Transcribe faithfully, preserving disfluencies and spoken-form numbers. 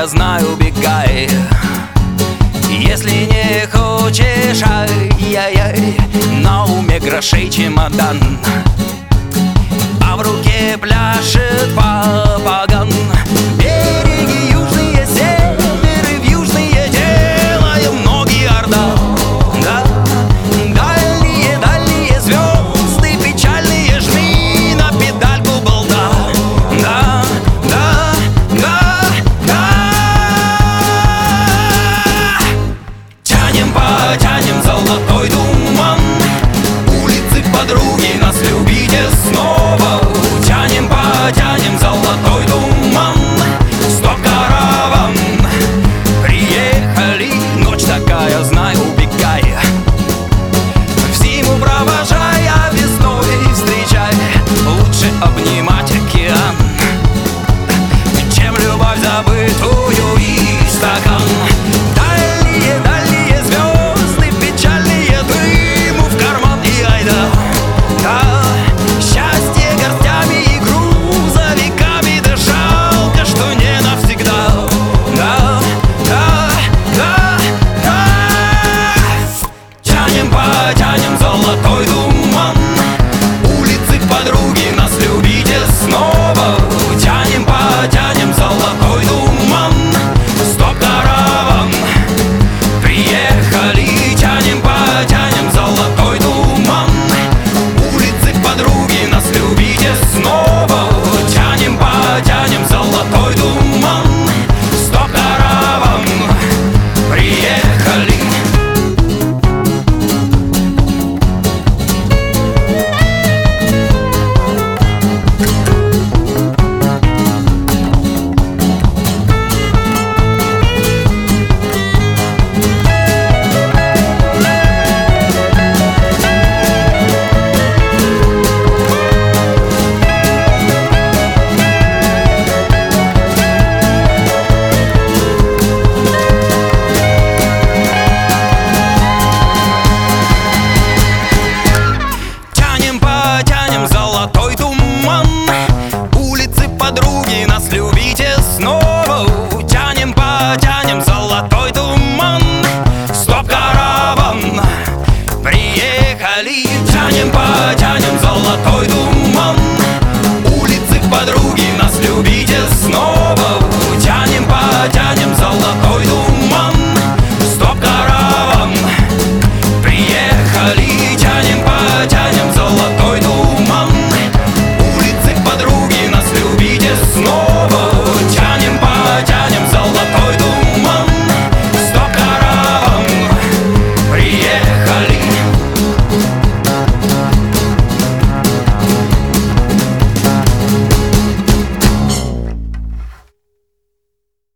я знаю, бегай. Если не хочешь, ай-яй-яй, на уме грошей чемодан, а в руке пляшет попаган. Береги южные, северы в южные, делаем ноги орда. Да, дальние, дальние звезды печальные, жми на педальку болта. Да, да, да, да. Тянем, потянем золотой туман, улицы подруги, нас любите снова. Тянем, потянем золотой туман, стоп-караван. Приехали, ночь такая, знаю, убегай. В зиму провожай, а весной встречай. Лучше обнимать океан, чем любовь забытую и стакан. Дальние, дальние звезды печальные, дыму в карман и айда. Да, счастье горстями и грузовиками, да жалко, что не навсегда. Да, да, да, да. Тянем, потянем золотой туман, улицы подруги, нас любите снова. Тянем, потянем золотой туман, стоп-караван. Приехали, тянем, потянем золотой туман, улицы подруги, нас любите снова. Тянем, потянем золотой туман, стоп-караван. Приехали. Тянем, потянем золотой туман, улицы подруги, нас любите снова. Тянем, потянем золотой туман, стоп-караван. Приехали, тянем, потянем золотой туман.